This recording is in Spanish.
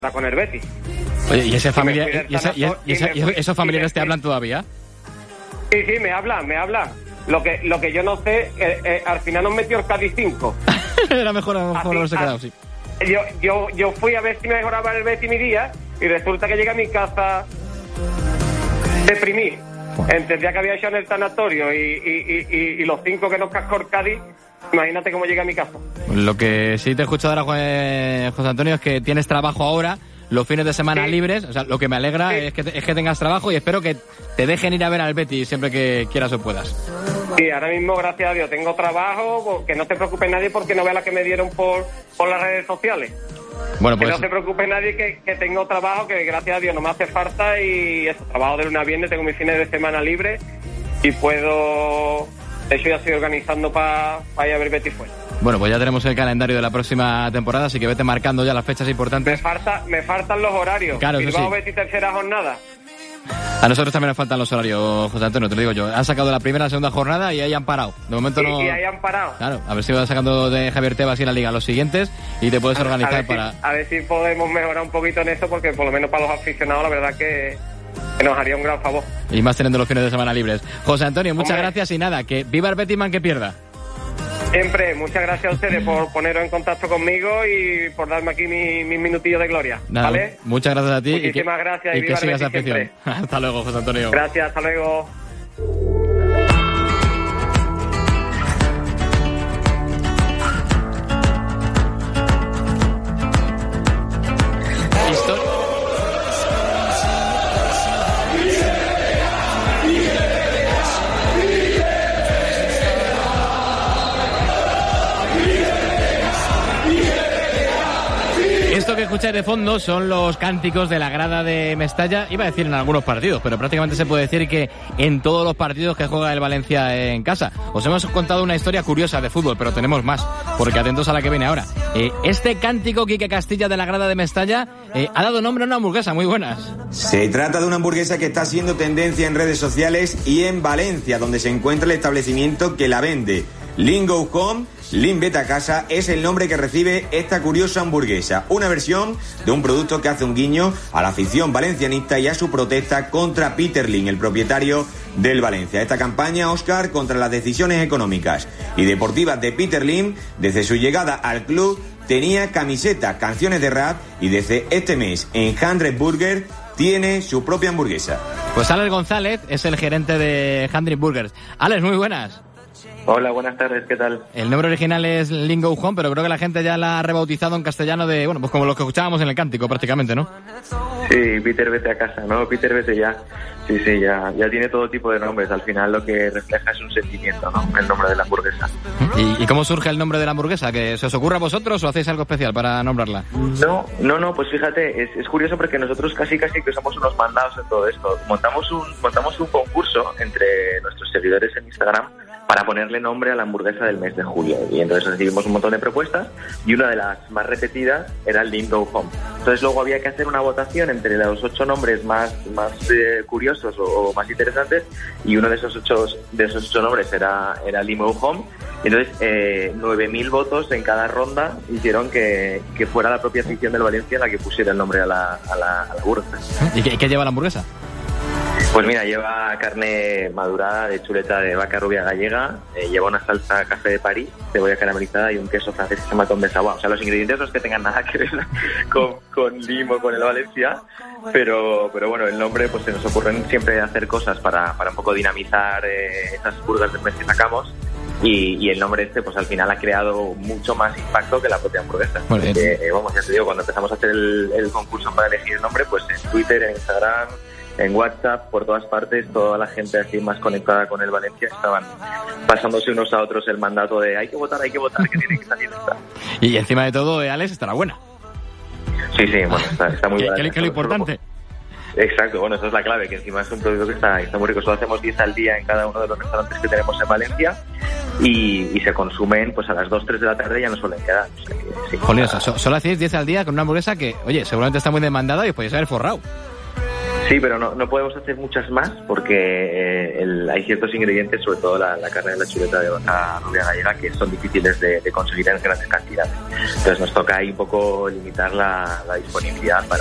con el Betis. Oye, ¿y esos familiares te hablan todavía? Sí, me hablan. Lo que yo no sé, al final nos metió el Cádiz 5. Era mejor haberse quedado, sí. Yo fui a ver si mejoraba el Betis mi día y resulta que llegué a mi casa deprimir. Entre el día que había hecho en el tanatorio y los 5 que nos cascó el Cádiz, imagínate cómo llegué a mi casa. Lo que sí te he escuchado ahora, José Antonio, es que tienes trabajo ahora, los fines de semana libres. O sea, lo que me alegra es que tengas trabajo y espero que te dejen ir a ver al Betis siempre que quieras o puedas. Sí, ahora mismo, gracias a Dios, tengo trabajo, que no se preocupe nadie porque no vea la que me dieron por las redes sociales. Bueno, pues... Que no se preocupe nadie que tengo trabajo, que gracias a Dios no me hace falta y eso, trabajo de lunes a viernes, tengo mis fines de semana libres y puedo... De hecho, ya estoy organizando para ir a ver Betis fuera. Bueno, pues ya tenemos el calendario de la próxima temporada, así que vete marcando ya las fechas importantes. Me faltan los horarios. Claro, eso sí. Betis tercera jornada. A nosotros también nos faltan los horarios, José Antonio, te lo digo yo. Han sacado la primera y la segunda jornada y ahí han parado. De momento no... Y ahí han parado. Claro, a ver si vas sacando de Javier Tebas y la Liga los siguientes y te puedes organizar para... A ver si podemos mejorar un poquito en eso, porque por lo menos para los aficionados la verdad que nos haría un gran favor. Y más teniendo los fines de semana libres. José Antonio, muchas gracias y nada, que viva el Betisman, que pierda. Siempre, muchas gracias a ustedes por poneros en contacto conmigo y por darme aquí mis minutillos de gloria. Nada, ¿vale? Muchas gracias a ti. Muchísimas gracias y que sigas afición. Hasta luego, José Antonio. Gracias, hasta luego. Esto que escucháis de fondo son los cánticos de la grada de Mestalla, iba a decir en algunos partidos, pero prácticamente se puede decir que en todos los partidos que juega el Valencia en casa. Os hemos contado una historia curiosa de fútbol, pero tenemos más, porque atentos a la que viene ahora. Este cántico, Quique Castilla, de la grada de Mestalla, ha dado nombre a una hamburguesa. Muy buenas. Se trata de una hamburguesa que está siendo tendencia en redes sociales y en Valencia, donde se encuentra el establecimiento que la vende. Lean Go Home, Lean Vete a Casa es el nombre que recibe esta curiosa hamburguesa, una versión de un producto que hace un guiño a la afición valencianista y a su protesta contra Peter Lim, el propietario del Valencia. Esta campaña, Óscar, contra las decisiones económicas y deportivas de Peter Lim, desde su llegada al club, tenía camisetas, canciones de rap y desde este mes en 100 Burger tiene su propia hamburguesa. Pues Alex González es el gerente de 100 Burgers. Alex, muy buenas. Hola, buenas tardes, ¿qué tal? El nombre original es Lean Go Home, pero creo que la gente ya la ha rebautizado en castellano de, bueno, pues como lo que escuchábamos en el cántico prácticamente, ¿no? Sí, Peter Vete a Casa, ¿no? Peter Vete ya. Sí, ya tiene todo tipo de nombres. Al final lo que refleja es un sentimiento, ¿no? El nombre de la hamburguesa. ¿Y cómo surge el nombre de la hamburguesa? ¿Que se os ocurre a vosotros o hacéis algo especial para nombrarla? No, pues fíjate, es curioso porque nosotros casi que somos unos mandados en todo esto. Montamos un concurso entre nuestros seguidores en Instagram para ponerle nombre a la hamburguesa del mes de julio. Y entonces recibimos un montón de propuestas y una de las más repetidas era el Lean Go Home. Entonces luego había que hacer una votación entre los 8 nombres más curiosos o más interesantes, y uno de esos ocho nombres era Lean Go Home. Y entonces 9.000 votos en cada ronda hicieron que fuera la propia afición del Valencia la que pusiera el nombre a la hamburguesa. ¿Y qué lleva la hamburguesa? Pues mira, lleva carne madurada de chuleta de vaca rubia gallega, lleva una salsa café de París, cebolla caramelizada y un queso francés que se llama Tom de Savoie. O sea, los ingredientes no es que tengan nada que ver con Limo, con el Valencia, pero bueno, el nombre, pues se nos ocurren siempre hacer cosas para un poco dinamizar esas burgers del mes que sacamos. Y el nombre pues al final ha creado mucho más impacto que la propia hamburguesa. Porque, ya te digo, cuando empezamos a hacer el concurso para elegir el nombre, pues en Twitter, en Instagram, en WhatsApp, por todas partes, toda la gente así más conectada con el Valencia estaban pasándose unos a otros el mandato de hay que votar, que tiene que salir esta. Y encima de todo, Alex, estará buena. Sí, bueno, está muy buena. ¿Qué es lo importante? Exacto, bueno, eso es la clave, que encima es un producto que está muy rico. Solo hacemos 10 al día en cada uno de los restaurantes que tenemos en Valencia y se consumen pues a las 2-3 de la tarde, ya no suelen quedar. O sea, sí, Jolín, solo hacéis 10 al día con una hamburguesa que, oye, seguramente está muy demandada y os podéis haber forrado. Sí, pero no podemos hacer muchas más porque hay ciertos ingredientes, sobre todo la carne de la chuleta de vaca rubia gallega, que son difíciles de conseguir en grandes cantidades. Entonces nos toca ahí un poco limitar la disponibilidad para